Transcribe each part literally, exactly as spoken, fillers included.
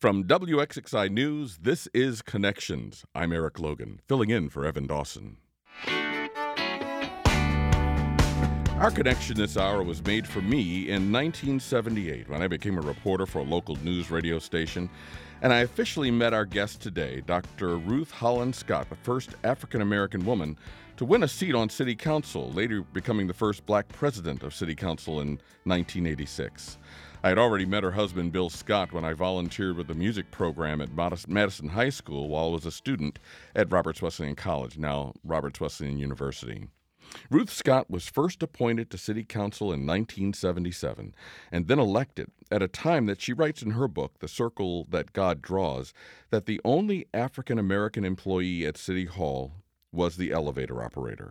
From W X X I News, this is Connections. I'm Eric Logan, filling in for Evan Dawson. Our connection this hour was made for me in nineteen seventy-eight when I became a reporter for a local news radio station, and I officially met our guest today, Doctor Ruth Holland Scott, the first African-American woman to win a seat on City Council, later becoming the first black president of City Council in nineteen eighty-six. I had already met her husband, Bill Scott, when I volunteered with the music program at Madison High School while I was a student at Roberts Wesleyan College, now Roberts Wesleyan University. Ruth Scott was first appointed to City Council in nineteen seventy-seven and then elected at a time that she writes in her book, The Circle That God Draws, that the only African-American employee at City Hall was the elevator operator.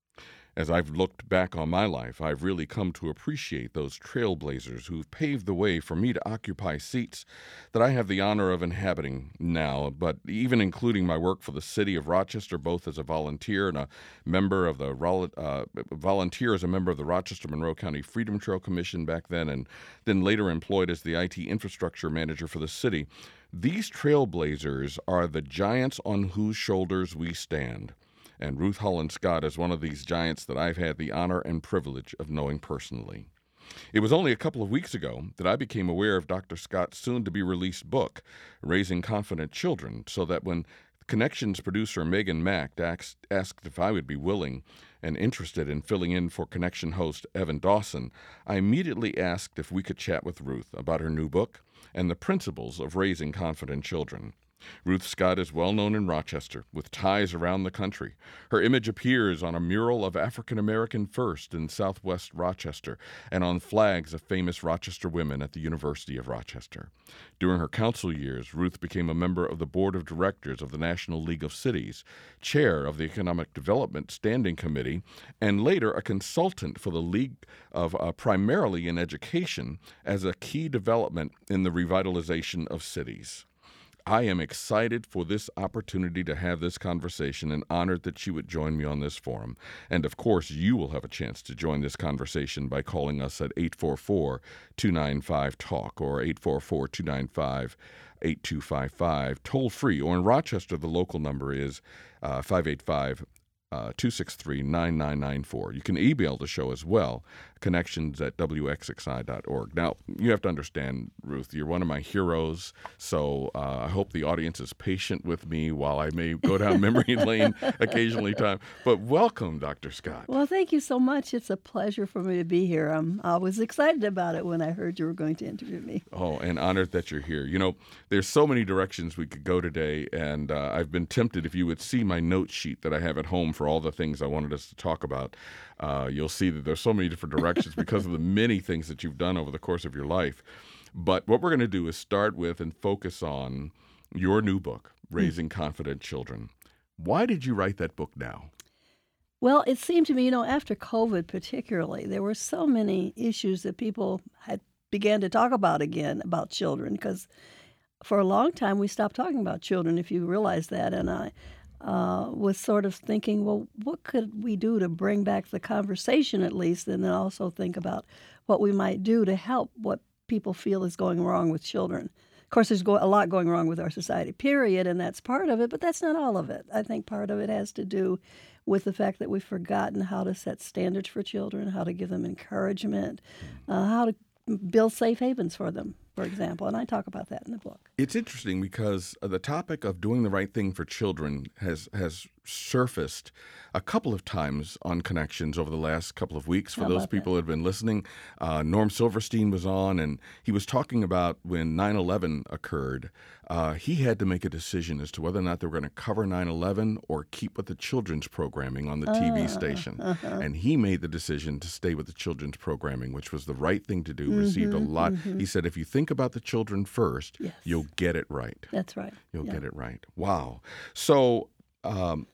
As I've looked back on my life, I've really come to appreciate those trailblazers who've paved the way for me to occupy seats that I have the honor of inhabiting now, but even including my work for the city of Rochester, both as a volunteer and a member of the uh, volunteer as a member of the Rochester Monroe County Freedom Trail Commission back then, and then later employed as the I T infrastructure manager for the city. These trailblazers are the giants on whose shoulders we stand. And Ruth Holland Scott is one of these giants that I've had the honor and privilege of knowing personally. It was only a couple of weeks ago that I became aware of Doctor Scott's soon-to-be-released book, Raising Confident Children, so that when Connections producer Megan Mack asked, asked if I would be willing and interested in filling in for Connection host Evan Dawson, I immediately asked if we could chat with Ruth about her new book and the principles of raising confident children. Ruth Scott is well known in Rochester, with ties around the country. Her image appears on a mural of African American First in southwest Rochester and on flags of famous Rochester women at the University of Rochester. During her council years, Ruth became a member of the board of directors of the National League of Cities, chair of the Economic Development Standing Committee, and later a consultant for the League of uh, primarily in education as a key development in the revitalization of cities. I am excited for this opportunity to have this conversation and honored that she would join me on this forum. And of course, you will have a chance to join this conversation by calling us at eight four four, two nine five, talk or eight four four, two nine five, eight two five five, toll free. Or in Rochester, the local number is uh, five eight five, two six three, nine nine nine four. You can email the show as well, connections at w x x i dot org. Now, you have to understand, Ruth, you're one of my heroes, so uh, I hope the audience is patient with me while I may go down memory lane occasionally. Time. But welcome, Doctor Scott. Well, thank you so much. It's a pleasure for me to be here. Um, I was excited about it when I heard you were going to interview me. Oh, and honored that you're here. You know, there's so many directions we could go today, and uh, I've been tempted, if you would see my note sheet that I have at home for all the things I wanted us to talk about, uh, you'll see that there's so many different directions because of the many things that you've done over the course of your life. But what we're going to do is start with and focus on your new book, Raising mm-hmm. Confident Children. Why did you write that book now? Well, it seemed to me, you know, after COVID particularly, there were so many issues that people had began to talk about again about children, because for a long time we stopped talking about children, if you realize that. And I Uh, was sort of thinking, well, what could we do to bring back the conversation at least, and then also think about what we might do to help what people feel is going wrong with children. Of course, there's go- a lot going wrong with our society, period, and that's part of it, but that's not all of it. I think part of it has to do with the fact that we've forgotten how to set standards for children, how to give them encouragement, uh, how to build safe havens for them, for example, and I talk about that in the book. It's interesting because the topic of doing the right thing for children has has surfaced a couple of times on Connections over the last couple of weeks. For How those about people that? who have been listening, uh, Norm Silverstein was on, and he was talking about when nine eleven occurred. Uh, he had to make a decision as to whether or not they were going to cover nine eleven or keep with the children's programming on the T V Uh, station. uh-huh. And he made the decision to stay with the children's programming, which was the right thing to do, mm-hmm, received a lot. Mm-hmm. He said, if you think about the children first, yes. you'll get it right. That's right. You'll yeah. get it right. Wow. So um,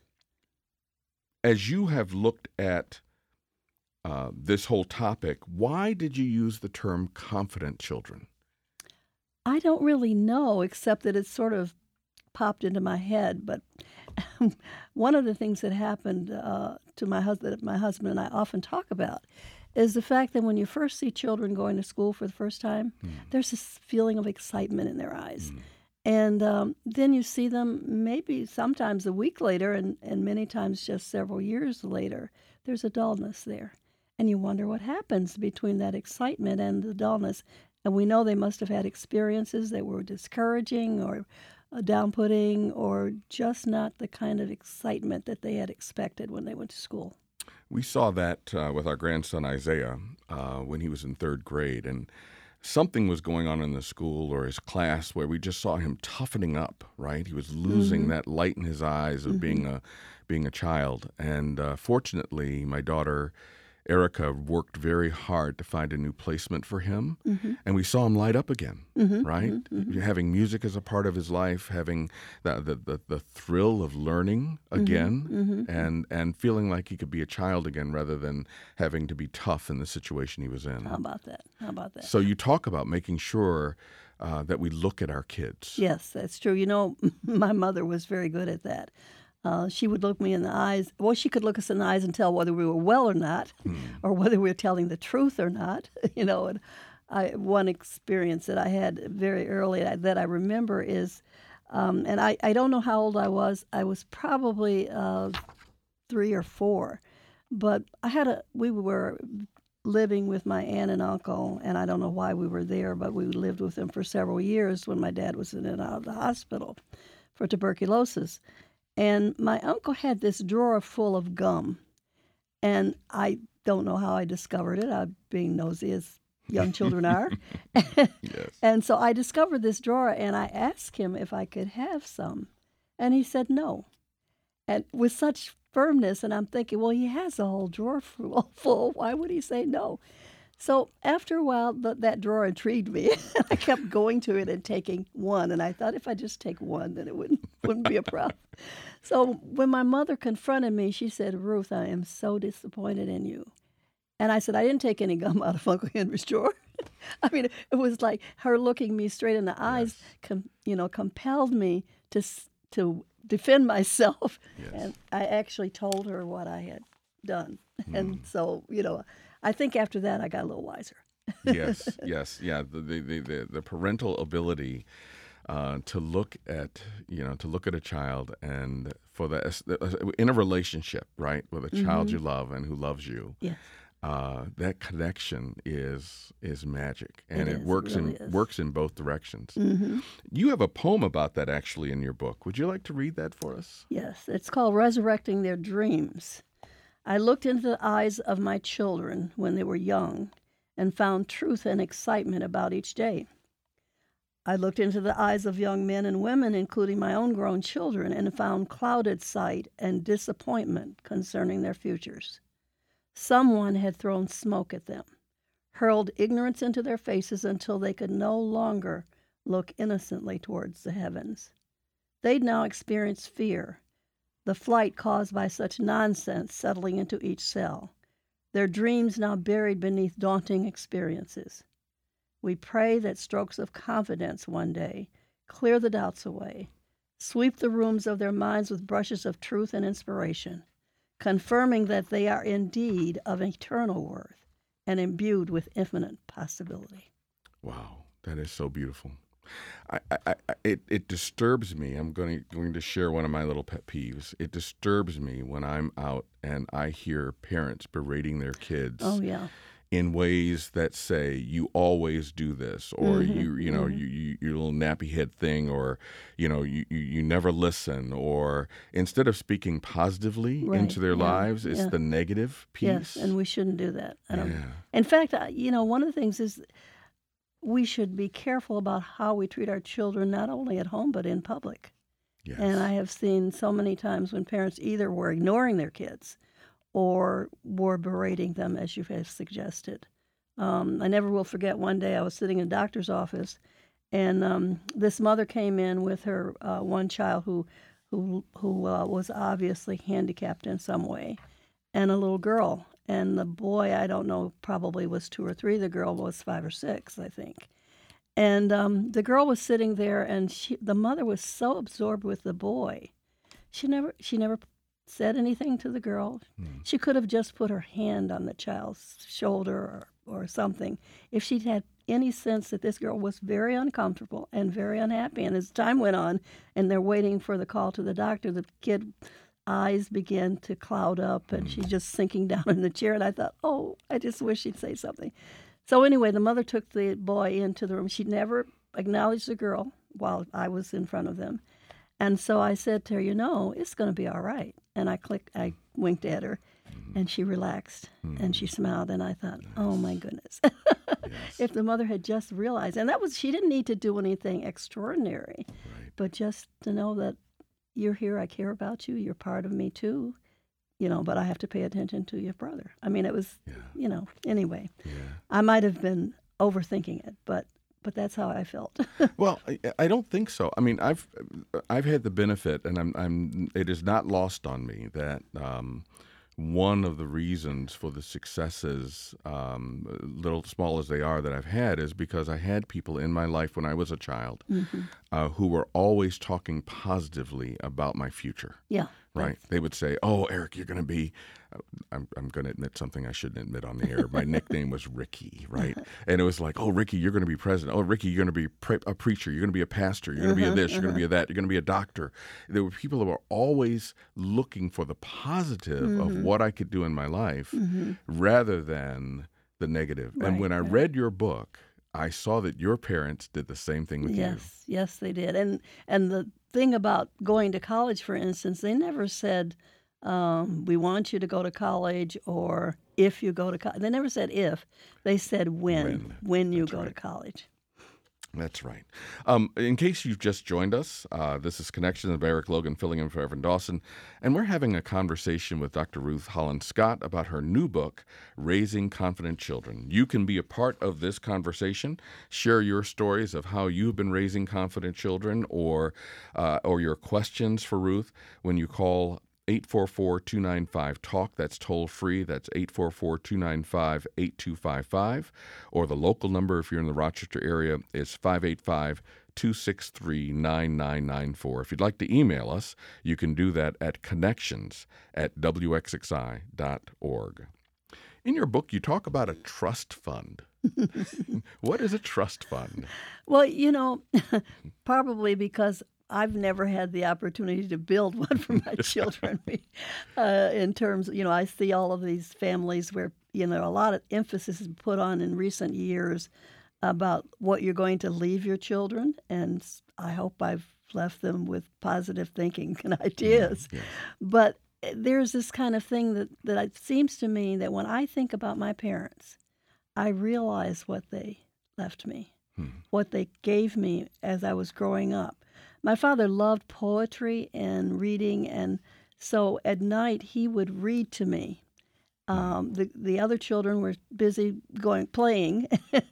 as you have looked at uh, this whole topic, why did you use the term confident children? I don't really know, except that it sort of popped into my head. But one of the things that happened uh, to my husband, that my husband and I often talk about, is the fact that when you first see children going to school for the first time, mm. there's this feeling of excitement in their eyes. Mm. And um, then you see them maybe sometimes a week later, and, and many times just several years later. There's a dullness there. And you wonder what happens between that excitement and the dullness. And we know they must have had experiences that were discouraging or uh, down-putting or just not the kind of excitement that they had expected when they went to school. We saw that uh, with our grandson Isaiah uh, when he was in third grade, and something was going on in the school or his class where we just saw him toughening up, right? He was losing Mm-hmm. that light in his eyes of Mm-hmm. being a being a child. And uh, fortunately, my daughter Erica worked very hard to find a new placement for him, Mm-hmm. and we saw him light up again, Mm-hmm. right? Mm-hmm. Having music as a part of his life, having the the, the, the thrill of learning again, Mm-hmm. and and feeling like he could be a child again rather than having to be tough in the situation he was in. How about that? How about that? So you talk about making sure uh, that we look at our kids. Yes, that's true. You know, my mother was very good at that. Uh, she would look me in the eyes. Well, she could look us in the eyes and tell whether we were well or not, Hmm. or whether we were telling the truth or not. You know, and I, one experience that I had very early that I remember is, um, and I, I don't know how old I was. I was probably uh, three or four, but I had a. We were living with my aunt and uncle, and I don't know why we were there, but we lived with them for several years when my dad was in and out of the hospital for tuberculosis. And my uncle had this drawer full of gum, and I don't know how I discovered it. I, being nosy as young children are. Yes. And so I discovered this drawer, and I asked him if I could have some, and he said no. And with such firmness, and I'm thinking, well, he has a whole drawer full. full. Why would he say no? So after a while, th- that drawer intrigued me. I kept going to it and taking one, and I thought if I just take one, then it wouldn't wouldn't be a problem. So when my mother confronted me, she said, "Ruth, I am so disappointed in you." And I said, "I didn't take any gum out of Uncle Henry's drawer." I mean, it was like her looking me straight in the eyes, Yes. com- you know, compelled me to s- to defend myself. Yes. And I actually told her what I had done. Mm. And so, you know, I think after that I got a little wiser. Yes, yes, yeah. The the the, the, the parental ability uh, to look at you know to look at a child and for the in a relationship, right, with a child Mhm. you love and who loves you. Yes. Uh, that connection is is magic, and It it, is, it works really in is. works in both directions. hmm You have a poem about that actually in your book. Would you like to read that for us? Yes, it's called Resurrecting Their Dreams. I looked into the eyes of my children when they were young and found truth and excitement about each day. I looked into the eyes of young men and women, including my own grown children, and found clouded sight and disappointment concerning their futures. Someone had thrown smoke at them, hurled ignorance into their faces until they could no longer look innocently towards the heavens. They'd now experienced fear, the flight caused by such nonsense settling into each cell, their dreams now buried beneath daunting experiences. We pray that strokes of confidence one day clear the doubts away, sweep the rooms of their minds with brushes of truth and inspiration, confirming that they are indeed of eternal worth and imbued with infinite possibility. Wow, that is so beautiful. I, I, I, it, it disturbs me. I'm going to, going to share one of my little pet peeves. It disturbs me when I'm out and I hear parents berating their kids Oh, yeah. in ways that say, you always do this, or Mhm, you, you know, mhm. you, you, your little nappy head thing, or, you know, you, you, you never listen, or instead of speaking positively Right, into their yeah, lives, it's yeah. the negative piece. Yes, and we shouldn't do that. I don't, Yeah. In fact, I- you know, one of the things is we should be careful about how we treat our children, not only at home, but in public. Yes. And I have seen so many times when parents either were ignoring their kids or were berating them, as you have suggested. Um, I never will forget one day I was sitting in a doctor's office, and um, this mother came in with her uh, one child who who who uh, was obviously handicapped in some way, and a little girl. And the boy, I don't know, probably was two or three. The girl was five or six, I think. And um, the girl was sitting there, and she, the mother was so absorbed with the boy, she never she never said anything to the girl. Hmm. She could have just put her hand on the child's shoulder or, or something. If she'd had any sense that this girl was very uncomfortable and very unhappy. And as time went on and they're waiting for the call to the doctor, the kid eyes began to cloud up and she's just sinking down in the chair. And I thought, oh, I just wish she'd say something. So anyway, the mother took the boy into the room. She never acknowledged the girl while I was in front of them. And so I said to her, you know, it's going to be all right. And I clicked, I winked at her, and she relaxed, mm-hmm. and she smiled. And I thought, nice. Oh, my goodness. Yes. If the mother had just realized. And that was, she didn't need to do anything extraordinary, right. But just to know that you're here, I care about you, you're part of me too, you know, but I have to pay attention to your brother. I mean, it was, yeah. you know, anyway. Yeah. I might have been overthinking it, but But that's how I felt. Well, I, I don't think so. I mean, I've I've had the benefit, and I'm I'm. It is not lost on me that um, one of the reasons for the successes, um, little small as they are, that I've had is because I had people in my life when I was a child mm-hmm. uh, who were always talking positively about my future. Yeah. Right. They would say, "Oh, Eric, you're going to be." Uh, I'm I'm going to admit something I shouldn't admit on the air. My nickname was Ricky, right? And it was like, "Oh, Ricky, you're going to be president. Oh, Ricky, you're going to be pre- a preacher. You're going to be a pastor. You're going to uh-huh, be a this. Uh-huh. You're going to be a that. You're going to be a doctor." There were people who were always looking for the positive mm-hmm. of what I could do in my life, mm-hmm. rather than the negative. Right, and when I right. read your book, I saw that your parents did the same thing with yes, you. Yes, yes, they did. And and the thing about going to college, for instance, they never said, um, we want you to go to college, or if you go to college. They never said if. They said when, when, when you That's go right. to college. That's right. Um, in case you've just joined us, uh, this is Connections of Eric Logan filling in for Evan Dawson, and we're having a conversation with Doctor Ruth Holland Scott about her new book, Raising Confident Children. You can be a part of this conversation. Share your stories of how you've been raising confident children, or uh, or your questions for Ruth when you call eight four four, two nine five, TALK. That's toll free. That's eight four four, two nine five, eight two five five. Or the local number, if you're in the Rochester area, is five eight five, two six three, nine nine nine four. If you'd like to email us, you can do that at connections at w x x i dot org. In your book, you talk about a trust fund. What is a trust fund? Well, you know, probably because I've never had the opportunity to build one for my children. uh, in terms, you know, I see all of these families where, you know, a lot of emphasis is put on in recent years about what you're going to leave your children. And I hope I've left them with positive thinking and ideas. Mm, yes. But there's this kind of thing that, that it seems to me that when I think about my parents, I realize what they left me, hmm. what they gave me as I was growing up. My father loved poetry and reading, and so at night he would read to me. Um, the the other children were busy going playing,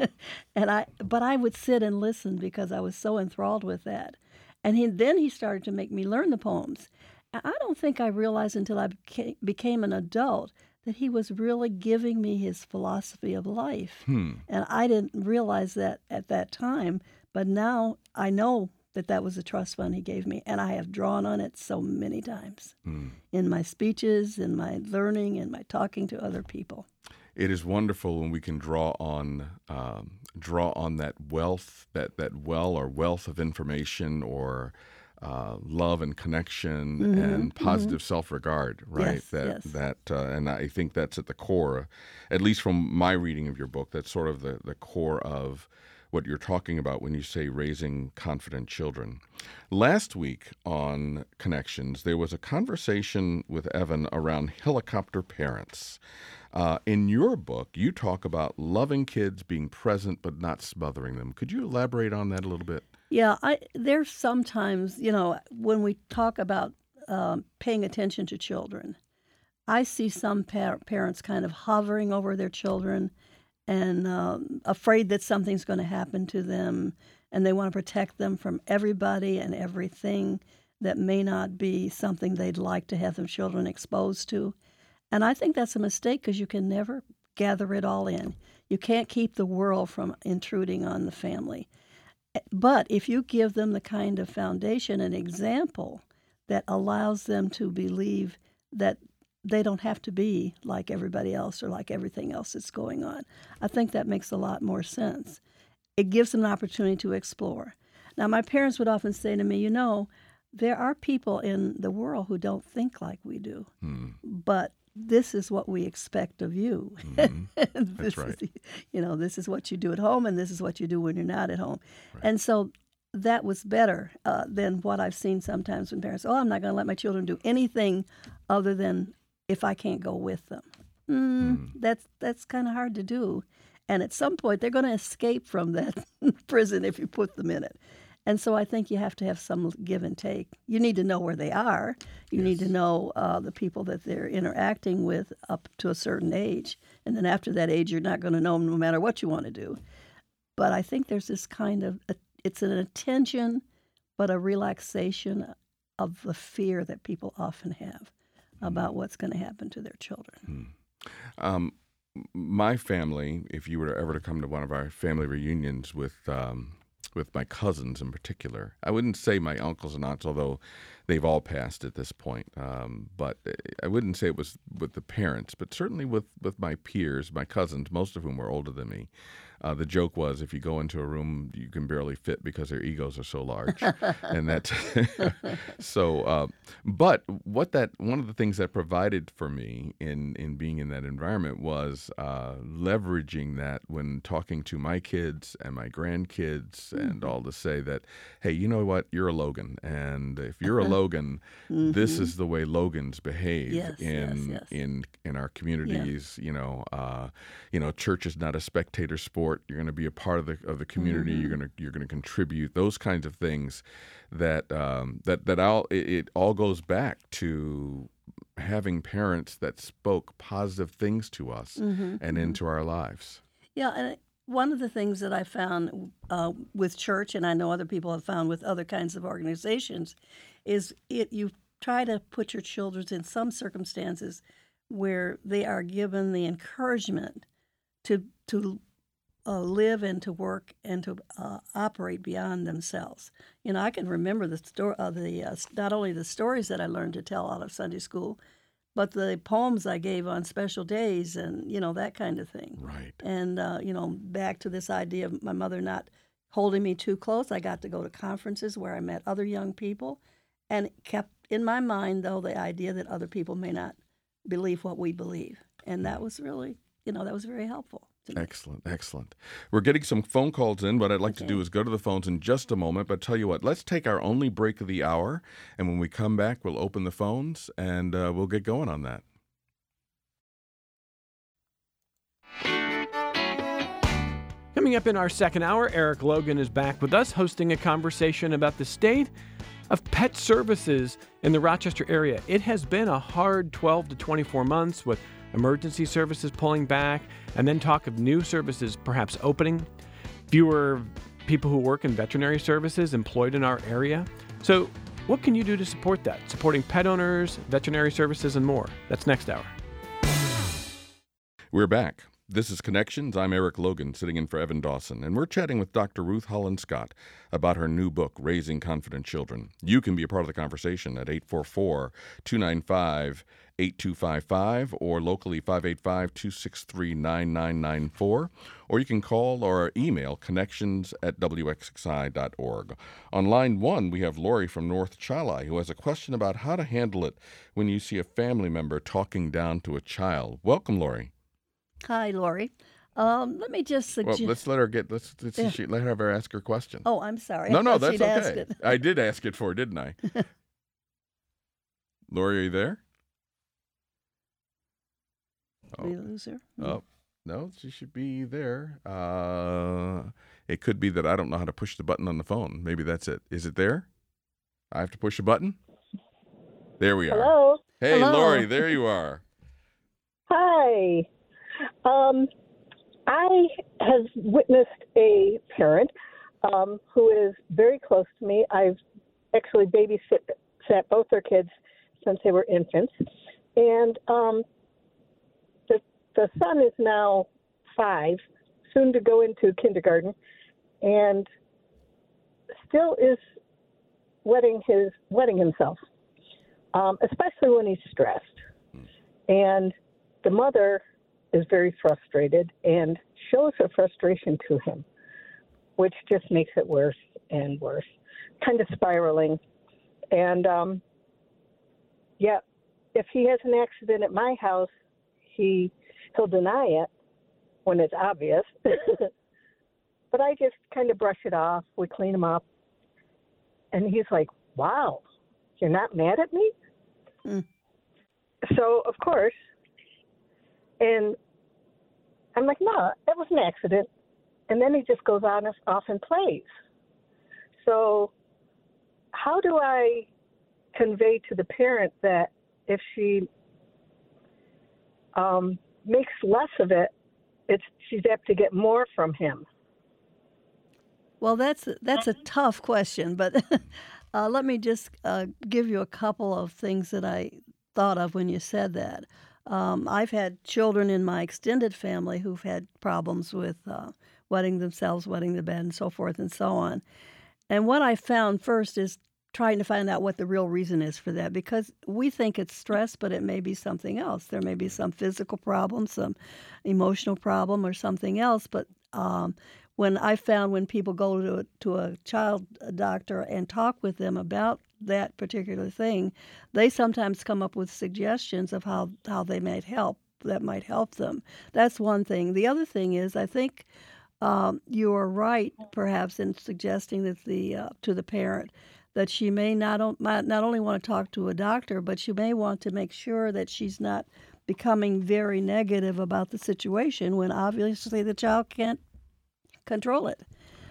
and I but I would sit and listen because I was so enthralled with that. And he, then he started to make me learn the poems. And I don't think I realized until I became, became an adult that he was really giving me his philosophy of life. Hmm. And I didn't realize that at that time, but now I know that that was a trust fund he gave me, and I have drawn on it so many times mm. in my speeches, in my learning, in my talking to other people. It is wonderful when we can draw on um, draw on that wealth, that, that well or wealth of information, or uh, love and connection mm-hmm. and positive mm-hmm. self-regard, right? Yes, that yes. that uh, and I think that's at the core, at least from my reading of your book. That's sort of the, the core of what you're talking about when you say raising confident children. Last week on Connections, there was a conversation with Evan around helicopter parents. Uh, in your book, you talk about loving kids, being present, but not smothering them. Could you elaborate on that a little bit? Yeah, I, there's sometimes, you know, when we talk about um, paying attention to children, I see some par- parents kind of hovering over their children and um, afraid that something's going to happen to them, and they want to protect them from everybody and everything that may not be something they'd like to have their children exposed to. And I think that's a mistake because you can never gather it all in. You can't keep the world from intruding on the family. But if you give them the kind of foundation and example that allows them to believe that they don't have to be like everybody else or like everything else that's going on, I think that makes a lot more sense. it gives them an opportunity to explore. Now, my parents would often say to me, you know, there are people in the world who don't think like we do, Hmm. but this is what we expect of you. Mhm. This That's right. is, you know, this is what you do at home, and this is what you do when you're not at home. Right. And so that was better uh, than what I've seen sometimes when parents, oh, I'm not going to let my children do anything other than if I can't go with them. Mm, Hmm. That's that's kind of hard to do. And at some point, they're going to escape from that prison if you put them in it. And so I think you have to have some give and take. You need to know where they are. You need to Yes. know uh, the people that they're interacting with up to a certain age. And then after that age, you're not going to know them no matter what you want to do. But I think there's this kind of, it's an attention, but a relaxation of the fear that people often have about what's going to happen to their children. Um, my family, if you were ever to come to one of our family reunions with um, with my cousins in particular, I wouldn't say my uncles and aunts, although they've all passed at this point. Um, but I wouldn't say it was with the parents, but certainly with, with my peers, my cousins, most of whom were older than me. Uh, the joke was, if you go into a room, you can barely fit because their egos are so large, and that. so, uh, but what that one of the things that provided for me in in being in that environment was uh, leveraging that when talking to my kids and my grandkids, and all to say that, hey, you know what, you're a Logan, and if you're a Logan, this is the way Logans behave Yes, yes, in yes. in in our communities. You know, uh, you know, church is not a spectator sport. You're going to be a part of the of the community. You're going to you're going to contribute. Those kinds of things that um, that that all it, it all goes back to having parents that spoke positive things to us and into our lives. Yeah, and one of the things that I found uh, with church, and I know other people have found with other kinds of organizations, is it you try to put your children in some circumstances where they are given the encouragement to to uh, live and to work and to uh, operate beyond themselves. You know, I can remember the story of the uh, not only the stories that I learned to tell out of Sunday school, but the poems I gave on special days and, you know, that kind of thing. Right. And, uh, you know, back to this idea of my mother not holding me too close. I got to go to conferences where I met other young people and it kept in my mind, though, the idea that other people may not believe what we believe. And that was really, you know, that was very helpful to me. Excellent, excellent. We're getting some phone calls in. What I'd like to Okay. do is go to the phones in just a moment, but tell you what, let's take our only break of the hour, and when we come back, we'll open the phones, and uh, we'll get going on that. Coming up in our second hour, Eric Logan is back with us, hosting a conversation about the state of pet services in the Rochester area. It has been a hard twelve to twenty-four months with emergency services pulling back, and then talk of new services perhaps opening, fewer people who work in veterinary services employed in our area. So what can you do to support that? Supporting pet owners, veterinary services, and more. That's next hour. We're back. This is Connections. I'm Eric Logan, sitting in for Evan Dawson, and we're chatting with Doctor Ruth Holland Scott about her new book, Raising Confident Children. You can be a part of the conversation at eight four four, two nine five, eight two five five or locally five eight five, two six three, nine nine nine four, or you can call or email connections at w x x i dot org. On line one, we have Lori from North Chalai, who has a question about how to handle it when you see a family member talking down to a child. Welcome, Lori. Hi, Lori. Um, let me just Well, suggest. let's let her get. Let's, let's Yeah. she, let her ask her question. Oh, I'm sorry. no, I no, thought that's she'd asked okay. it. I did ask it for, didn't I? Lori, are you there? Did we lose her? Oh, no, she should be there. Uh, it could be that I don't know how to push the button on the phone. Maybe that's it. Is it there? I have to push a button? There we are. Hello. Hey, Hello. Lori, there you are. Hi. Um, I have witnessed a parent um, who is very close to me. I've actually babysat sat both their kids since they were infants. And um, the, the son is now five, soon to go into kindergarten, and still is wetting his wetting himself, um, especially when he's stressed. And the mother is very frustrated and shows her frustration to him. which just makes it worse and worse, kind of spiraling. And, um, yeah, if he has an accident at my house, he, he'll deny it when it's obvious. But I just kind of brush it off. We clean him up. And he's like, wow, you're not mad at me? Mm. So, of course, and I'm like, no, that was an accident. And then he just goes on off and plays. So how do I convey to the parent that if she um, makes less of it, it's she's apt to get more from him? Well, that's that's a tough question, but uh, let me just uh, give you a couple of things that I thought of when you said that. Um, I've had children in my extended family who've had problems with uh, wetting themselves, wetting the bed, and so forth and so on. And what I found first is trying to find out what the real reason is for that, because we think it's stress, but it may be something else. There may be some physical problem, some emotional problem, or something else. But um, when I found when people go to a, to a child doctor and talk with them about that particular thing, they sometimes come up with suggestions of how, how they might help, that might help them. That's one thing. The other thing is, I think um, you are right, perhaps, in suggesting that the uh, to the parent that she may not, o- might not only want to talk to a doctor, but she may want to make sure that she's not becoming very negative about the situation when obviously the child can't control it.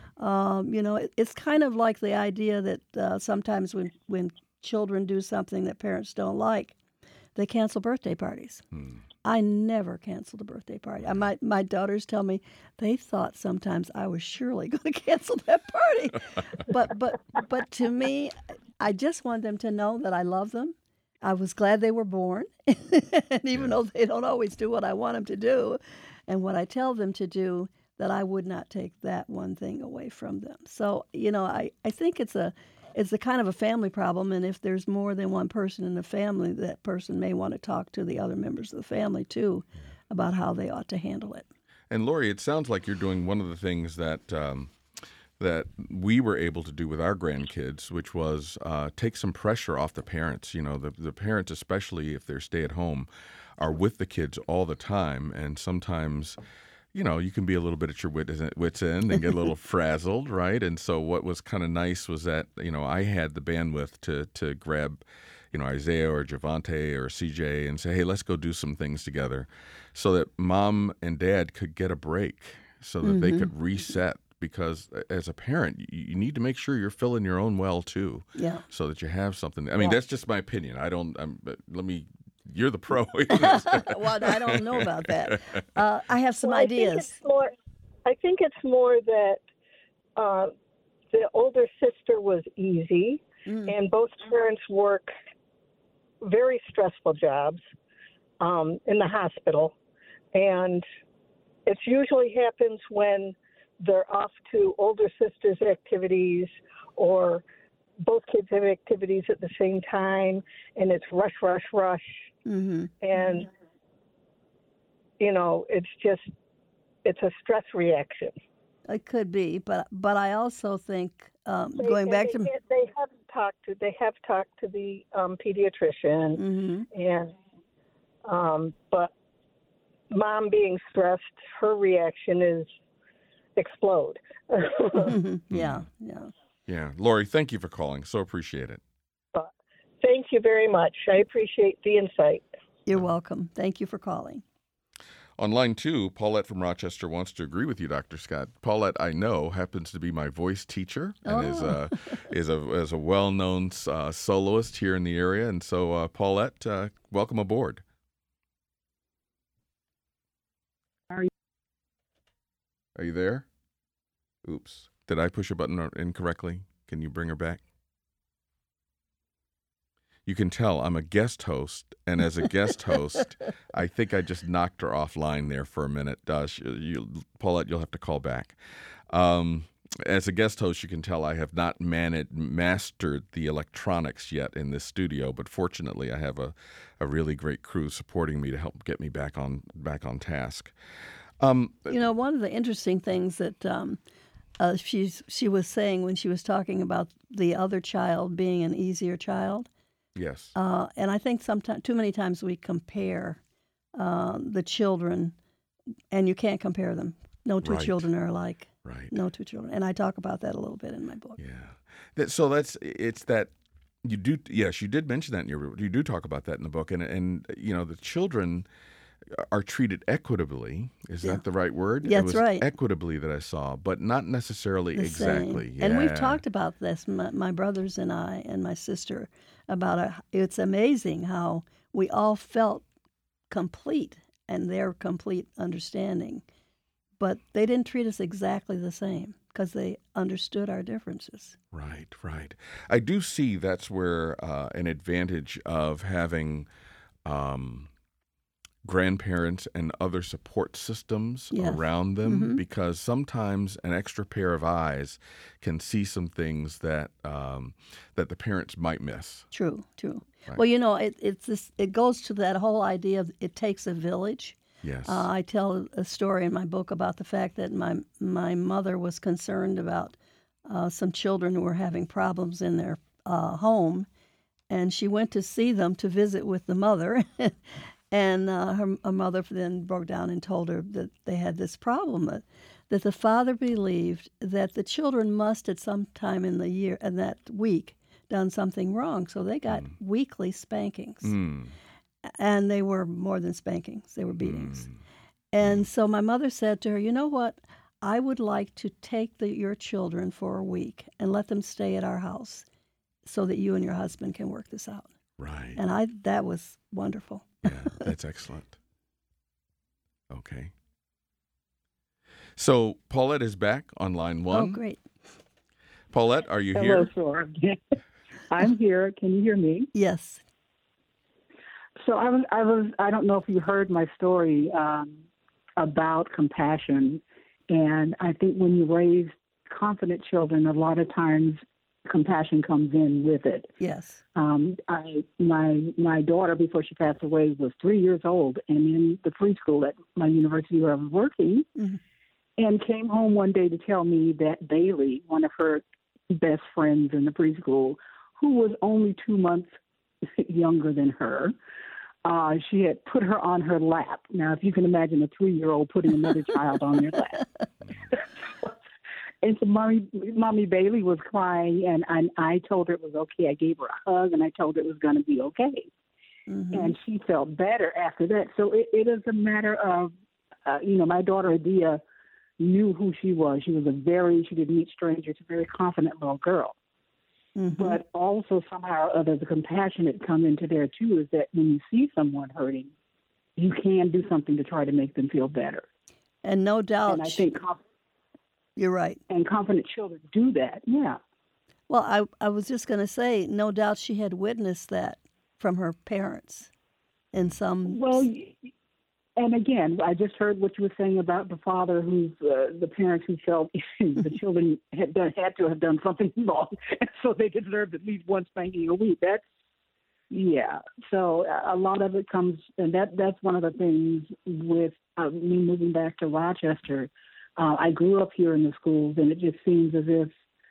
Um, you know, it, it's kind of like the idea that uh, sometimes when, when children do something that parents don't like, they cancel birthday parties. Hmm. I never canceled a birthday party. I, my, my daughters tell me they thought sometimes I was surely going to cancel that party. but but but to me, I just want them to know that I love them. I was glad they were born, and even though they don't always do what I want them to do, and what I tell them to do, that I would not take that one thing away from them. So, you know, I, I think it's a it's a kind of a family problem, and if there's more than one person in the family, that person may want to talk to the other members of the family, too, about how they ought to handle it. And, Lori, it sounds like you're doing one of the things that um, that we were able to do with our grandkids, which was uh, take some pressure off the parents. You know, the, the parents, especially if they're stay-at-home, are with the kids all the time, and sometimes you know, you can be a little bit at your wit's end and get a little frazzled, right? And so what was kind of nice was that, you know, I had the bandwidth to to grab, you know, Isaiah or Javante or C J and say, hey, let's go do some things together so that mom and dad could get a break, so that mm-hmm. they could reset. Because as a parent, you, you need to make sure you're filling your own well, too, yeah. so that you have something. I mean, yeah. that's just my opinion. I don't, I'm, let me... You're the pro. Well, I don't know about that. Uh, I have some well, ideas. I think it's more, I think it's more that uh, the older sister was easy, mm. and both parents work very stressful jobs um, in the hospital. And it usually happens when they're off to older sister's activities, or both kids have activities at the same time, and it's rush, rush, rush. Mm-hmm. And, you know, it's just, it's a stress reaction. It could be, but but I also think, um, they, going back they, to... They have talked to, they have talked to the um, pediatrician, mm-hmm. and, um, but mom being stressed, her reaction is explode. yeah, yeah. Yeah. Lori, thank you for calling. So appreciate it. Thank you very much. I appreciate the insight. You're welcome. Thank you for calling. On line two, Paulette from Rochester wants to agree with you, Doctor Scott. Paulette, I know, happens to be my voice teacher and oh. is a is a is a well-known uh, soloist here in the area. And so, uh, Paulette, uh, welcome aboard. Are you? Are you there? Oops. Did I push a button incorrectly? Can you bring her back? You can tell I'm a guest host, and as a guest host, I think I just knocked her offline there for a minute. Uh, she, you, Paulette, you'll have to call back. Um, as a guest host, you can tell I have not managed, mastered the electronics yet in this studio, but fortunately, I have a, a really great crew supporting me to help get me back on back on task. Um, you know, one of the interesting things that um, uh, she's she was saying when she was talking about the other child being an easier child. Yes. Uh, and I think sometimes too many times we compare uh, the children, and you can't compare them. No two Right. children are alike. Right. No two children, and I talk about that a little bit in my book. Yeah. That, so that's it's that you do. Yes, you did mention that in your. You do talk about that in the book, and and you know the children are treated equitably. Is Yeah. that the right word? Yeah, it that's was right. Equitably that I saw, but not necessarily The exactly. same. And we've Yeah. talked about this, my, my brothers and I and my sister, about a, it's amazing how we all felt complete and their complete understanding, but they didn't treat us exactly the same because they understood our differences. Right, right. I do see that's where uh, an advantage of having um, grandparents and other support systems Yes. around them, Mhm. because sometimes an extra pair of eyes can see some things that um, that the parents might miss. True, true. Right. Well, you know, it, it's this, it goes to that whole idea of it takes a village. Yes. Uh, I tell a story in my book about the fact that my my mother was concerned about uh, some children who were having problems in their uh, home, and she went to see them to visit with the mother, and uh, her, her mother then broke down and told her that they had this problem, that, that the father believed that the children must at some time in the year and that week done something wrong, so they got weekly spankings. Mm. And they were more than spankings, they were beatings. Mm. And so my mother said to her, you know what? I would like to take the, your children for a week and let them stay at our house so that you and your husband can work this out. Right. And I that was wonderful. Yeah, that's excellent. Okay. So Paulette is back on line one. Oh, great. Paulette, are you Hello, here? sir. I'm here. Can you hear me? Yes. So I was, I was, I don't know if you heard my story um, about compassion, and I think when you raise confident children, a lot of times compassion comes in with it. Yes. Um, I, my my daughter, before she passed away, was three years old and in the preschool at my university where I was working, Mm-hmm. and came home one day to tell me that Bailey, one of her best friends in the preschool, who was only two months younger than her, uh, she had put her on her lap. Now, if you can imagine a three-year-old putting another child on your lap. And so mommy, mommy Bailey was crying, and I, I told her it was okay. I gave her a hug, and I told her it was going to be okay. Mm-hmm. And she felt better after that. So it, it is a matter of, uh, you know, my daughter Adia knew who she was. She was a very, she didn't meet strangers, a very confident little girl. Mm-hmm. But also somehow or other, the compassion that come into there too is that when you see someone hurting, you can do something to try to make them feel better. And no doubt, And I think conf- you're right. and confident children do that. Yeah. Well, I, I was just going to say, no doubt she had witnessed that from her parents in some... Well, and again, I just heard what you were saying about the father who's, uh, the parents who felt the children had done, had to have done something wrong, and so they deserved at least one spanking a week. That's, yeah. So a lot of it comes, and that that's one of the things with uh, me moving back to Rochester. Uh, I grew up here in the schools, and it just seems as if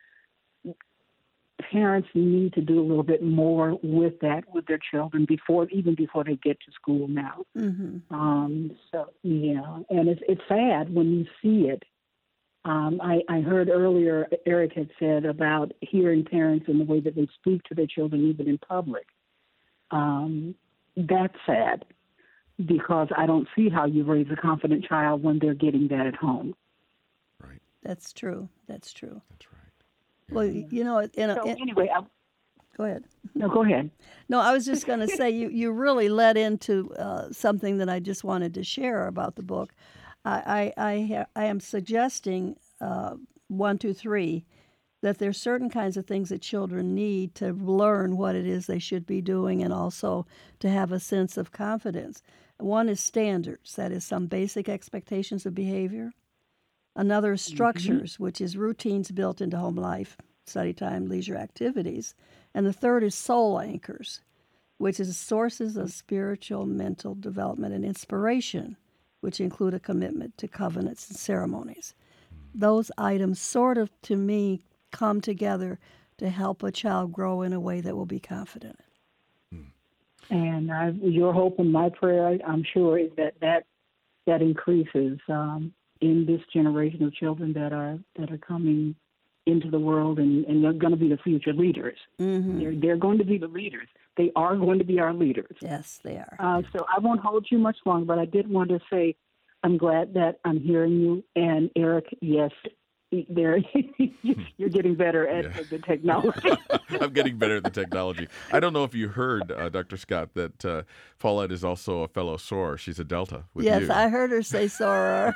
parents need to do a little bit more with that with their children before, even before they get to school now. Mm-hmm. Um, so yeah, and it's it's sad when you see it. Um, I, I heard earlier Eric had said about hearing parents and the way that they speak to their children, even in public. Um, that's sad because I don't see how you raise a confident child when they're getting that at home. Right. That's true. That's true. That's right. Well, you know, in a, So in, anyway, I, go ahead. no, go ahead. No, I was just going to say you, you really led into uh, something that I just wanted to share about the book. I I, I, ha- I am suggesting uh, one, two, three, that there's certain kinds of things that children need to learn what it is they should be doing and also to have a sense of confidence. One is standards, that is some basic expectations of behavior. Another is structures, mm-hmm. which is routines built into home life, study time, leisure activities. And the third is soul anchors, which is sources of spiritual, mental development and inspiration, which include a commitment to covenants and ceremonies. those items sort of, to me, come together to help a child grow in a way that will be confident. And I, your hope and my prayer, I'm sure, is that that, that increases um, in this generation of children that are that are coming into the world, and, and they're going to be the future leaders. Mm-hmm. They're, they're going to be the leaders. They are going to be our leaders. Yes, they are. Uh, so I won't hold you much longer, but I did want to say I'm glad that I'm hearing you. And Eric, yes, there you're getting better at yeah. the technology. I'm getting better at the technology. I don't know if you heard, uh, Doctor Scott, that uh, Paulette is also a fellow soarer. She's a Delta with yes, you. Yes, I heard her say soarer.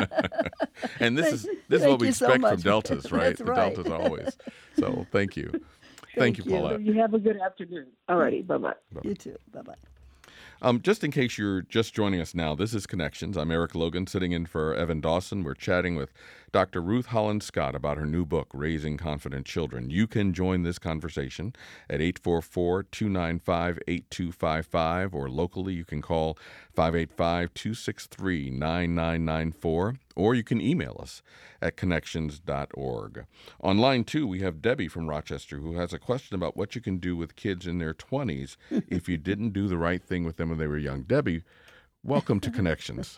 And this is this is what we expect so from Deltas, right? That's the right. Deltas always. So thank you. Thank, thank you, Paulette. You have a good afternoon. All righty, bye-bye. You too. Bye-bye. Um, just in case you're just joining us now, this is Connections. I'm Eric Logan, sitting in for Evan Dawson. We're chatting with Doctor Ruth Holland Scott about her new book, Raising Confident Children. You can join this conversation at eight four four, two nine five, eight two five five, or locally you can call five eight five, two six three, nine nine nine four, or you can email us at connections dot org. On line two, we have Debbie from Rochester, who has a question about what you can do with kids in their twenties if you didn't do the right thing with them when they were young. Debbie, welcome to Connections.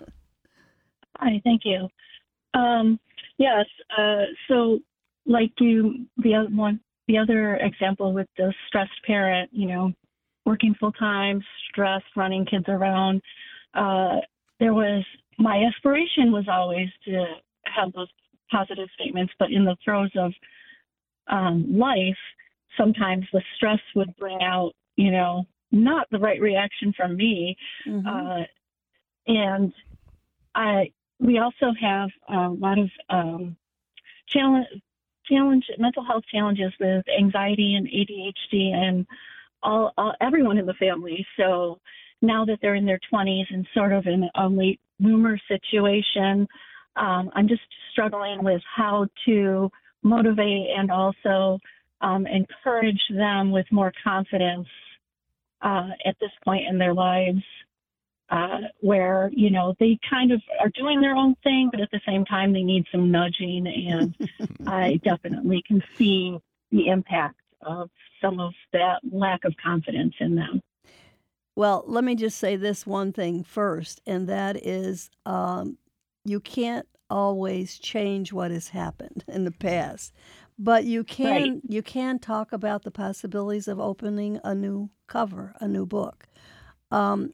Hi, thank you. Um, yes, uh, so like you, the other one, the other example with the stressed parent, you know, working full time, stressed, running kids around. Uh, there was my aspiration was always to have those positive statements, but in the throes of um, life, sometimes the stress would bring out, you know, not the right reaction from me. Mm-hmm. Uh, and I, we also have a lot of um, challenge, challenge, mental health challenges with anxiety and A D H D and all, all everyone in the family. So now that they're in their twenties and sort of in a late bloomer situation, um, I'm just struggling with how to motivate and also um, encourage them with more confidence uh, at this point in their lives, uh, where, you know, they kind of are doing their own thing, but at the same time they need some nudging. And I definitely can see the impact of some of that lack of confidence in them. Well, let me just say this one thing first, and that is um, you can't always change what has happened in the past, but you can right. you can talk about the possibilities of opening a new cover, a new book. Um,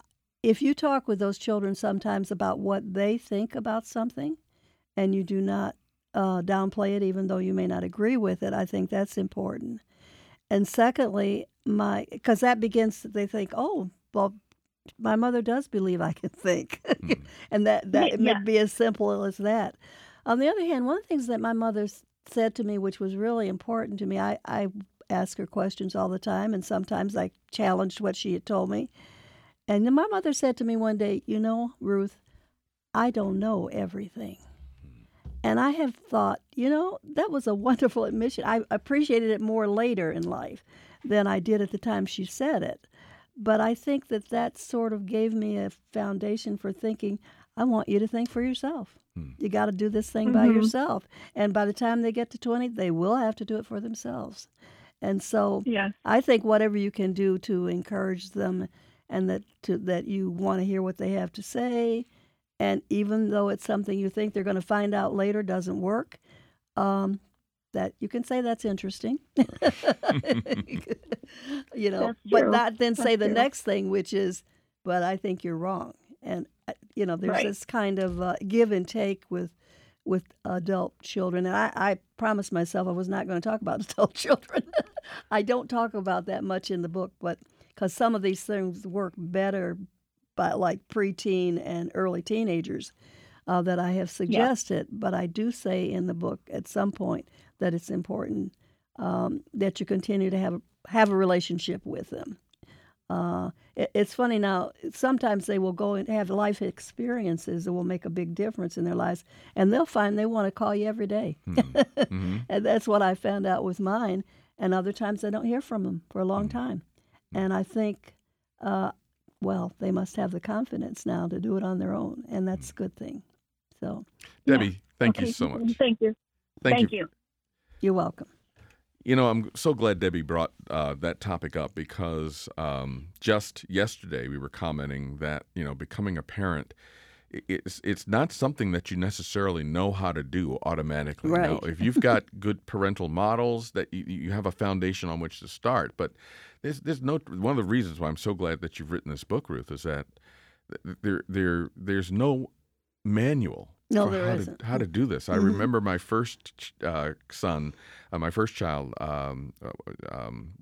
if you talk with those children sometimes about what they think about something, and you do not uh, downplay it, even though you may not agree with it, I think that's important. And secondly, my because that begins, they think, oh, well, my mother does believe I can think. Mm. And that, that yeah. it may be as simple as that. On the other hand, one of the things that my mother said to me, which was really important to me, I, I ask her questions all the time, and sometimes I challenged what she had told me. And then my mother said to me one day, you know, Ruth, I don't know everything. And I have thought, you know, that was a wonderful admission. I appreciated it more later in life than I did at the time she said it. But I think that that sort of gave me a foundation for thinking, I want you to think for yourself. Hmm. You got to do this thing mm-hmm. by yourself. And by the time they get to twenty, they will have to do it for themselves. And so yeah. I think whatever you can do to encourage them and that to, that you want to hear what they have to say, and even though it's something you think they're going to find out later doesn't work, um, that you can say that's interesting, you know, but not then say the next thing, which is, but I think you're wrong. And, you know, there's right. this kind of uh, give and take with with adult children. And I, I promised myself I was not going to talk about adult children. I don't talk about that much in the book, but because some of these things work better by like preteen and early teenagers uh, that I have suggested. Yeah. But I do say in the book at some point that it's important um, that you continue to have a, have a relationship with them. Uh, it, it's funny now, sometimes they will go and have life experiences that will make a big difference in their lives, and they'll find they want to call you every day. Mm-hmm. And that's what I found out with mine. And other times I don't hear from them for a long mm-hmm. time. And I think, uh, well, they must have the confidence now to do it on their own, and that's a good thing. So, Debbie, yeah. thank Okay, you so much. Thank you. Thank, Thank you. you. You're welcome. You know, I'm so glad Debbie brought uh, that topic up because um, just yesterday we were commenting that, you know, becoming a parent, i- it's it's not something that you necessarily know how to do automatically. Right. Now, if you've got good parental models, that you, you have a foundation on which to start. But there's there's no one of the reasons why I'm so glad that you've written this book, Ruth, is that th- there there there's no manual No, for there how isn't. to how to do this. I Mhm. remember my first ch- uh, son, uh, my first child. Um, uh, um,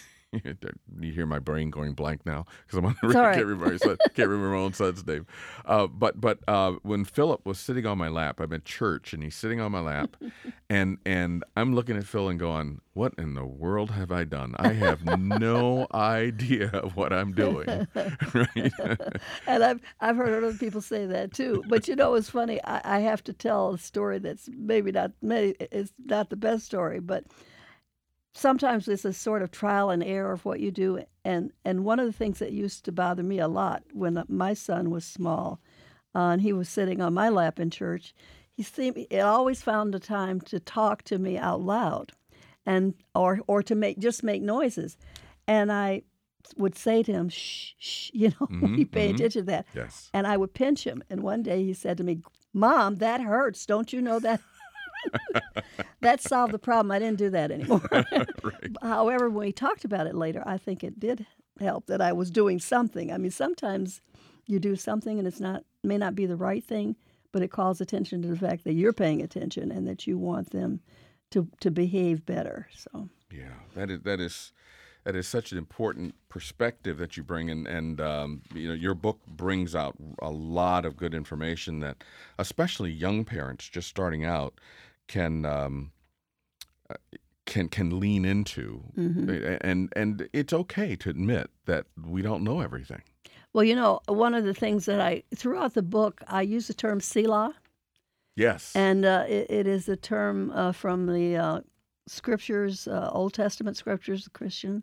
you hear my brain going blank now because I'm on the It's all can't right. remember my son, can't remember my own son's name. Uh, but but uh, when Philip was sitting on my lap, I'm at church and he's sitting on my lap, and and I'm looking at Phil and going, "What in the world have I done? I have no idea of what I'm doing." Right? And I've I've heard other people say that too. But you know, it's funny. I, I have to tell a story that's maybe not maybe it's not the best story, but sometimes it's a sort of trial and error of what you do. And and one of the things that used to bother me a lot when my son was small, uh, and he was sitting on my lap in church, he seemed he always found the time to talk to me out loud, and or or to make just make noises, and I would say to him, shh, shh, you know, Mhm, you pay mhm. attention to that. Yes. And I would pinch him. And one day he said to me, Mom, that hurts. Don't you know that? That solved the problem. I didn't do that anymore. Right. However, when we talked about it later, I think it did help that I was doing something. I mean, sometimes you do something and it's not may not be the right thing, but it calls attention to the fact that you're paying attention and that you want them to, to behave better. So Yeah, that is that is that is such an important perspective that you bring in, and um, you know your book brings out a lot of good information that, especially young parents just starting out, can um, uh, can can lean into, mhm. A- and and it's okay to admit that we don't know everything. Well, you know, one of the things that I, throughout the book, I use the term Selah, Yes. and uh, it, it is a term uh, from the uh, scriptures, uh, Old Testament scriptures, Christian,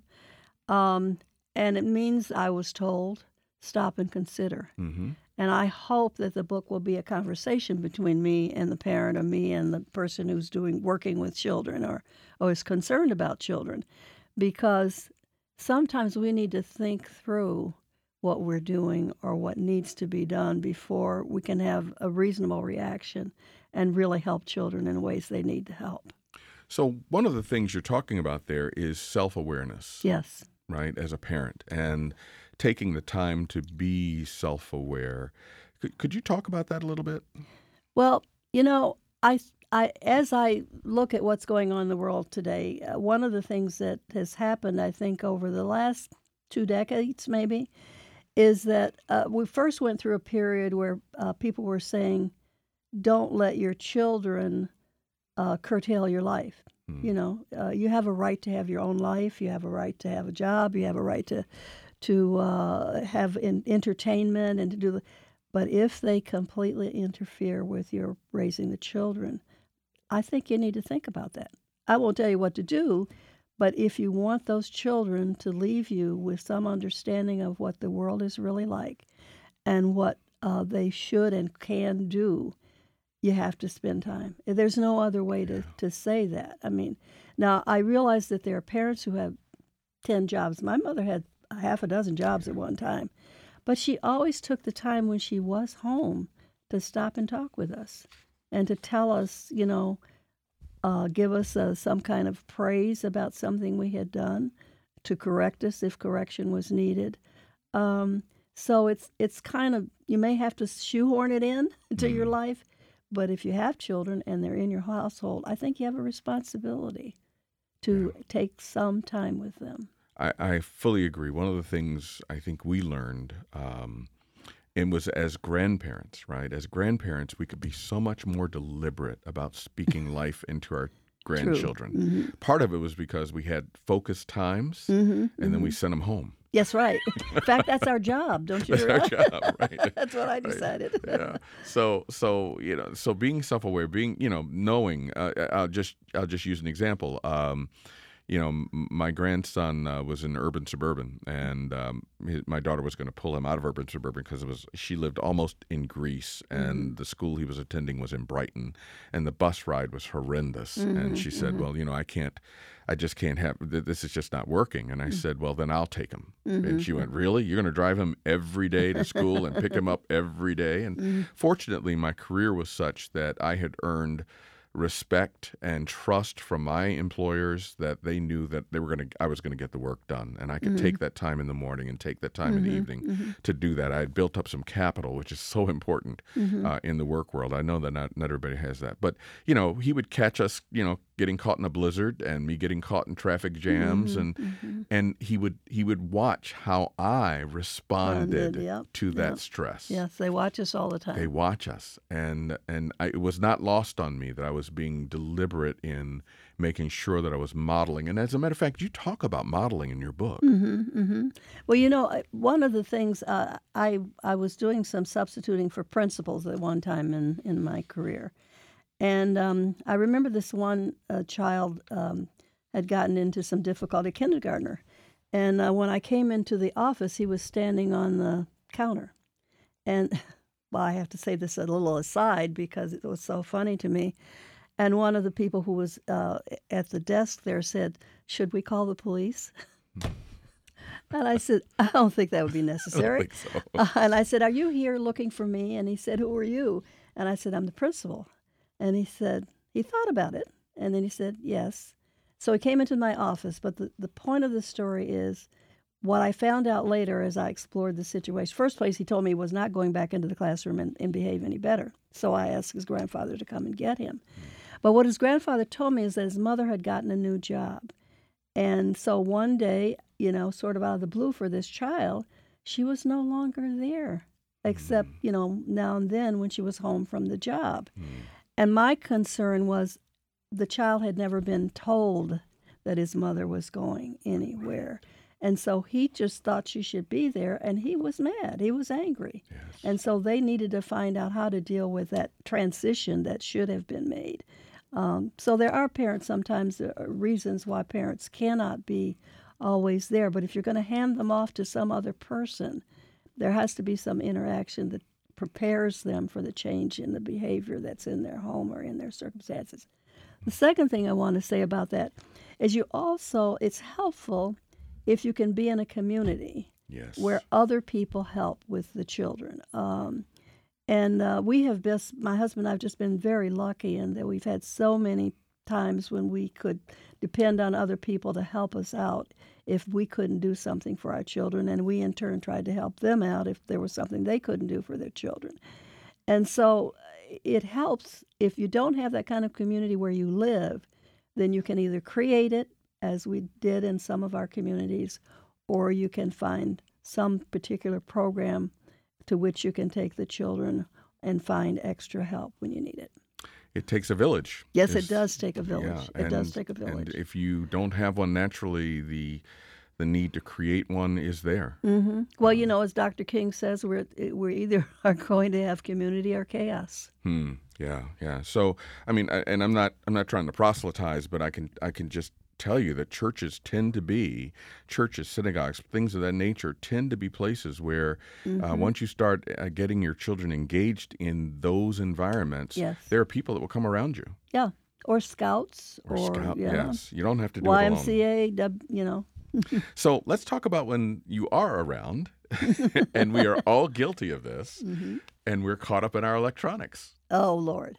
um, and it means, I was told, stop and consider. Mm-hmm. And I hope that the book will be a conversation between me and the parent, or me and the person who's doing working with children, or, or is concerned about children, because sometimes we need to think through what we're doing or what needs to be done before we can have a reasonable reaction and really help children in ways they need to help. So one of the things you're talking about there is self-awareness, Yes. right, as a parent, and taking the time to be self-aware. Could, could you talk about that a little bit? Well, you know, I, I, as I look at what's going on in the world today, uh, one of the things that has happened, I think, over the last two decades maybe, is that uh, we first went through a period where uh, people were saying, don't let your children uh, curtail your life. Hmm. You know, uh, you have a right to have your own life. You have a right to have a job. You have a right to to uh, have in, entertainment and to do the. But if they completely interfere with your raising the children, I think you need to think about that. I won't tell you what to do, but if you want those children to leave you with some understanding of what the world is really like and what uh, they should and can do, you have to spend time. There's no other way to, to say that. I mean, now I realize that there are parents who have ten jobs. My mother had a half a dozen jobs at one time, but she always took the time when she was home to stop and talk with us and to tell us, you know, uh, give us uh, some kind of praise about something we had done, to correct us if correction was needed. Um, so it's it's kind of, you may have to shoehorn it in to your life, but if you have children and they're in your household, I think you have a responsibility to take some time with them. I, I fully agree. One of the things I think we learned, um, and was as grandparents, right? As grandparents, we could be so much more deliberate about speaking life into our grandchildren. Mm-hmm. Part of it was because we had focused times, Mm-hmm. and then we sent them home. Yes, right. In fact, that's our job, don't you That's realize? our job, right? That's what I Right. decided. Yeah. So, so you know, so being self-aware, being, you know, knowing. Uh, I'll just, I'll just use an example. Um, you know, m- my grandson uh, was in urban suburban, and um, his, my daughter was going to pull him out of urban suburban because it was she lived almost in Greece, and Mm-hmm. the school he was attending was in Brighton, and the bus ride was horrendous. Mm-hmm. And she said, Mm-hmm. "Well, you know, I can't, I just can't have th- this is just not working." And I said, "Well, then I'll take him." Mm-hmm. And she went, "Really? You're going to drive him every day to school and pick him up every day?" And Mm-hmm. fortunately, my career was such that I had earned respect and trust from my employers that they knew that they were going to I was going to get the work done, and I could Mm-hmm. take that time in the morning and take that time in the evening Mm-hmm. to do that. I had built up some capital, which is so important Mm-hmm. uh, in the work world. I know that not, not everybody has that, but you know, he would catch us, you know, getting caught in a blizzard and me getting caught in traffic jams, and Mm-hmm. and he would he would watch how I responded Responded, yep, to that yep. stress. Yes, they watch us all the time. They watch us, and and I, it was not lost on me that I was being deliberate in making sure that I was modeling. And as a matter of fact, you talk about modeling in your book. Mm-hmm, mm-hmm. Well, you know, I- one of the things uh, I I was doing some substituting for principals at one time in, in my career, and um, I remember this one uh, child um, had gotten into some difficulty, kindergartner, and uh, when I came into the office, he was standing on the counter, and well, I have to say this a little aside because it was so funny to me. And one of the people who was uh, at the desk there said, "Should we call the police?" And I said, "I don't think that would be I don't necessary." think so. Uh, and I said, "Are you here looking for me?" And he said, "Who are you?" And I said, "I'm the principal." And he said, he thought about it. And then he said, "Yes." So he came into my office. But the, the point of the story is what I found out later as I explored the situation. First place, he told me he was not going back into the classroom and, and behave any better. So I asked his grandfather to come and get him. But what his grandfather told me is that his mother had gotten a new job. And so one day, you know, sort of out of the blue for this child, she was no longer there, except, you know, now and then when she was home from the job. And my concern was the child had never been told that his mother was going anywhere. And so he just thought she should be there, and he was mad. He was angry. Yes. And so they needed to find out how to deal with that transition that should have been made. Um, so there are parents, sometimes there are reasons why parents cannot be always there. But if you're going to hand them off to some other person, there has to be some interaction that prepares them for the change in the behavior that's in their home or in their circumstances. The second thing I want to say about that is you also, it's helpful if you can be in a community Yes. where other people help with the children. Um, and uh, we have just, my husband and I have just been very lucky in that we've had so many times when we could depend on other people to help us out if we couldn't do something for our children, and we in turn tried to help them out if there was something they couldn't do for their children. And so uh, it helps if you don't have that kind of community where you live, then you can either create it, as we did in some of our communities, or you can find some particular program to which you can take the children and find extra help when you need it. It takes a village. Yes, It's- it does take a village. Yeah, it does and- take a village. And if you don't have one naturally, the the need to create one is there. hmm Well, you know, as Doctor King says, we're we either are going to have community or chaos. Hmm. Yeah. Yeah. So, I mean, I- and I'm not I'm not trying to proselytize, but I can I can just tell you that churches tend to be churches, synagogues, things of that nature tend to be places where uh, once you start uh, getting your children engaged in those environments, Yes. there are people that will come around you. Yeah, or scouts, Or, or, scout. yeah, Yes. You don't have to do Y it M alone. C A. W- You know, So let's talk about when you are around, and we are all guilty of this, and we're caught up in our electronics. oh Lord.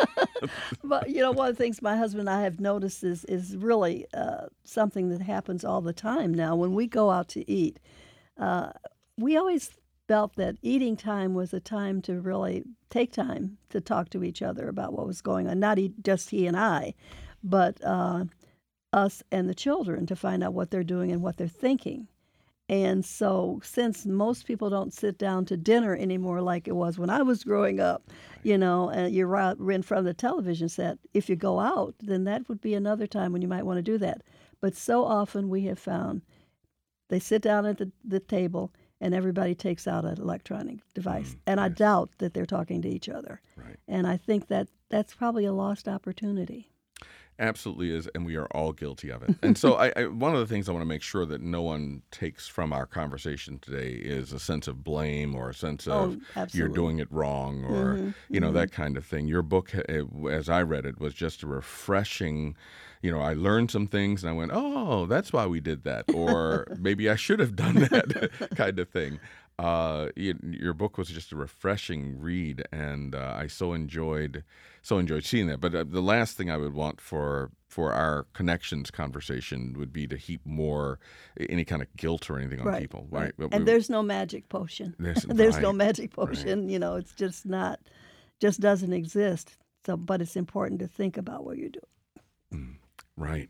But you know, one of the things my husband and I have noticed is is really uh, something that happens all the time now. When we go out to eat, uh, we always felt that eating time was a time to really take time to talk to each other about what was going on. Not he, just he and I, but uh, us and the children, to find out what they're doing and what they're thinking. And so, since most people don't sit down to dinner anymore like it was when I was growing up, you know, and you're right in front of the television set, if you go out, then that would be another time when you might want to do that. But so often we have found they sit down at the, the table and everybody takes out an electronic device. Mm, and I yes. doubt that they're talking to each other. Right. And I think that that's probably a lost opportunity. Absolutely is, and we are all guilty of it. And so, I, I, one of the things I want to make sure that no one takes from our conversation today is a sense of blame or a sense of Oh, you're absolutely. doing it wrong or Mhm, you know mhm. that kind of thing. Your book, uh, as I read it, was just a refreshing. You know, I learned some things, and I went, "Oh, that's why we did that," or maybe I should have done that, kind of thing. Uh, you, your book was just a refreshing read, and uh, I so enjoyed so enjoyed seeing that. But uh, the last thing I would want for for our connections conversation would be to heap more any kind of guilt or anything on Right, people, right. right? But And we- there's no magic potion. There's- There's no right, magic potion. You know, it's just not, just doesn't exist. So, but it's important to think about what you're doing. Right.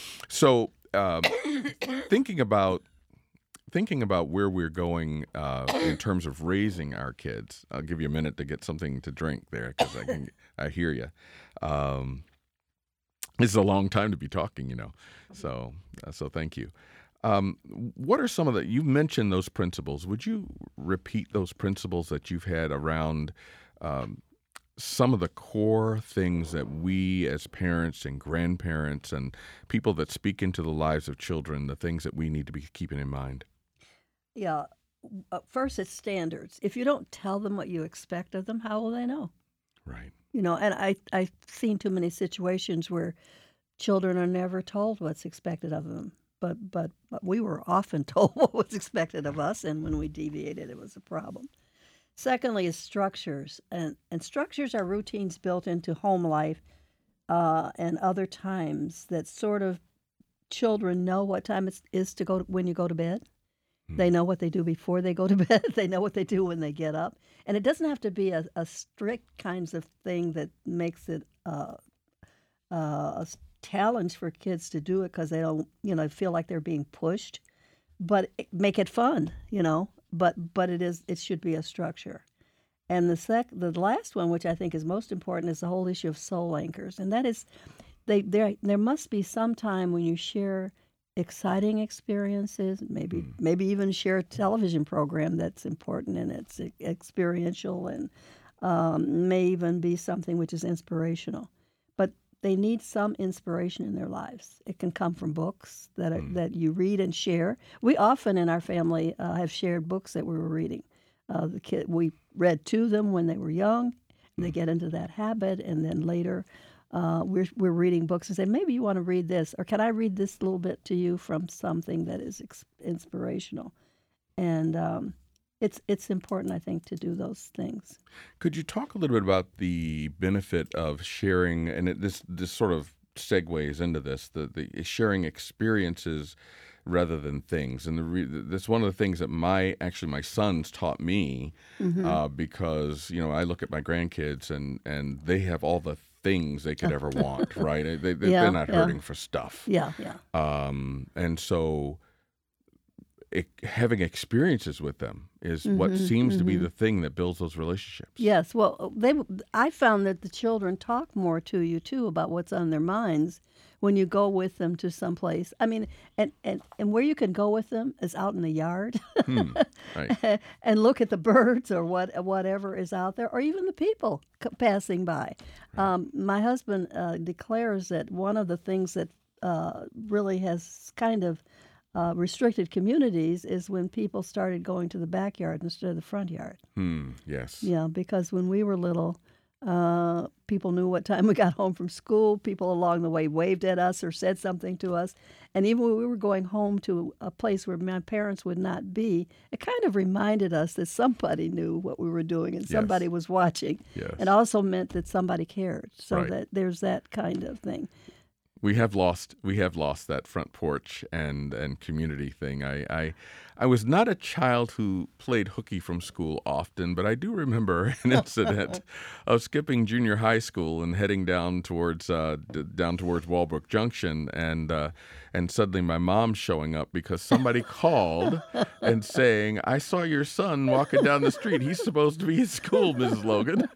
So, um, thinking about thinking about where we're going uh, in terms of raising our kids, I'll give you a minute to get something to drink there because I can I hear you. Um, this is a long time to be talking, you know. So, uh, so thank you. Um, what are some of the? You mentioned those principles. Would you repeat those principles that you've had around? Um, some of the core things that we as parents and grandparents and people that speak into the lives of children, the things that we need to be keeping in mind. Yeah. Uh, first, it's standards. If you don't tell them what you expect of them, how will they know? Right. You know, and I, I've seen too many situations where children are never told what's expected of them. But, but, but we were often told what was expected of us, and when we deviated, it was a problem. Secondly is structures, and, and structures are routines built into home life uh, and other times that sort of children know what time it is to go to, when you go to bed. Hmm. They know what they do before they go to bed. They know what they do when they get up. And it doesn't have to be a, a strict kinds of thing that makes it uh, uh, a s- challenge for kids to do it because they don't, you know, feel like they're being pushed. But it, make it fun, you know. But but it is it should be a structure. And the sec the last one, which I think is most important, is the whole issue of soul anchors, and that is, they there there must be some time when you share exciting experiences, maybe Mm. maybe even share a television program that's important and it's e- experiential and um, may even be something which is inspirational. But they need some inspiration in their lives. It can come from books that are, Mm. that you read and share. We often in our family uh, have shared books that we were reading. Uh, the kid we read to them when they were young, and they get into that habit, and then later uh, we're we're reading books and say, maybe you want to read this, or can I read this little bit to you from something that is ex- inspirational, and um, it's it's important, I think, to do those things. Could you talk a little bit about the benefit of sharing, and it, this this sort of segues into this, the, the sharing experiences rather than things, and the re, that's one of the things that my actually my sons taught me, Mm-hmm. uh, because you know I look at my grandkids and and they have all the things they could ever want, right? They, they Yeah, they're not yeah. hurting for stuff, Yeah, yeah. um, and so. It, having experiences with them is what Mhm, seems to be mhm. the thing that builds those relationships. Yes, well, they. I found that the children talk more to you too about what's on their minds when you go with them to some place. I mean, and, and, and where you can go with them is out in the yard, Hmm, right. and look at the birds or what whatever is out there, or even the people c- passing by. Um, my husband uh, declares that one of the things that uh, really has kind of uh, restricted communities is when people started going to the backyard instead of the front yard. Hmm, yes. Yeah, because when we were little, uh, people knew what time we got home from school. People along the way waved at us or said something to us. And even when we were going home to a place where my parents would not be, it kind of reminded us that somebody knew what we were doing and somebody Yes. was watching. Yes. It also meant that somebody cared. So Right. that there's that kind of thing. We have lost we have lost that front porch and, and community thing. I, I I was not a child who played hooky from school often, but I do remember an incident of skipping junior high school and heading down towards uh, d- down towards Walbrook Junction, and uh, and suddenly my mom showing up because somebody called and saying, "I saw your son walking down the street. He's supposed to be at school, Missus Logan."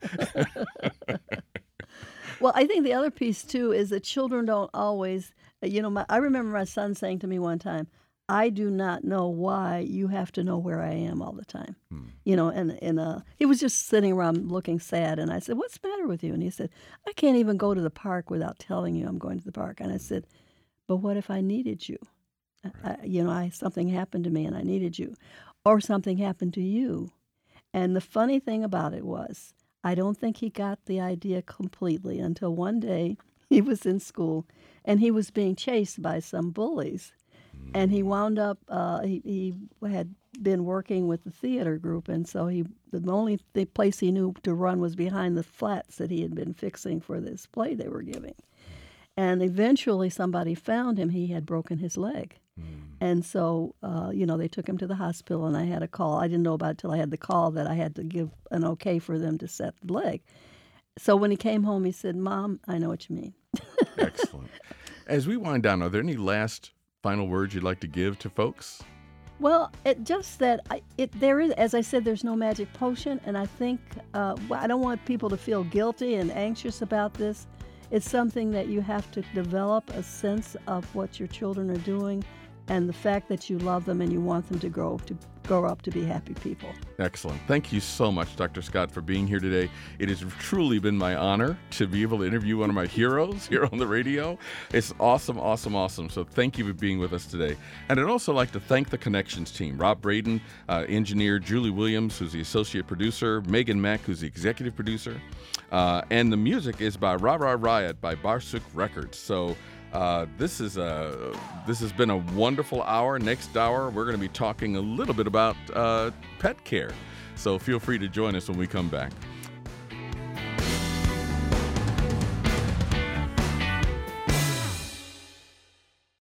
Well, I think the other piece too is that children don't always, you know, my, I remember my son saying to me one time, I do not know why you have to know where I am all the time. Hmm. You know, and, and uh, he was just sitting around looking sad. And I said, what's the matter with you? And he said, I can't even go to the park without telling you I'm going to the park. And I said, but what if I needed you? I, you know, I something happened to me and I needed you. Or something happened to you. And the funny thing about it was, I don't think he got the idea completely until one day he was in school and he was being chased by some bullies. And he wound up, uh, he, he had been working with the theater group, and so he the only the place he knew to run was behind the flats that he had been fixing for this play they were giving. And eventually somebody found him. He had broken his leg. Mm. And so, uh, you know, they took him to the hospital, and I had a call. I didn't know about it until I had the call that I had to give an okay for them to set the leg. So when he came home, he said, Mom, I know what you mean. Excellent. As we wind down, are there any last final words you'd like to give to folks? Well, it just that I, it there is, as I said, there's no magic potion, and I think uh, I don't want people to feel guilty and anxious about this. It's something that you have to develop a sense of what your children are doing, and the fact that you love them and you want them to grow to grow up to be happy people. Excellent. Thank you so much, Doctor Scott, for being here today. It has truly been my honor to be able to interview one of my heroes here on the radio. It's awesome, awesome, awesome. So thank you for being with us today. And I'd also like to thank the Connections team, Rob Braden, uh, engineer, Julie Williams, who's the associate producer, Megan Mack, who's the executive producer. Uh, and the music is by Ra Ra Riot by Barsuk Records. So Uh, this is a this has been a wonderful hour. Next hour, we're going to be talking a little bit about uh, pet care. So feel free to join us when we come back.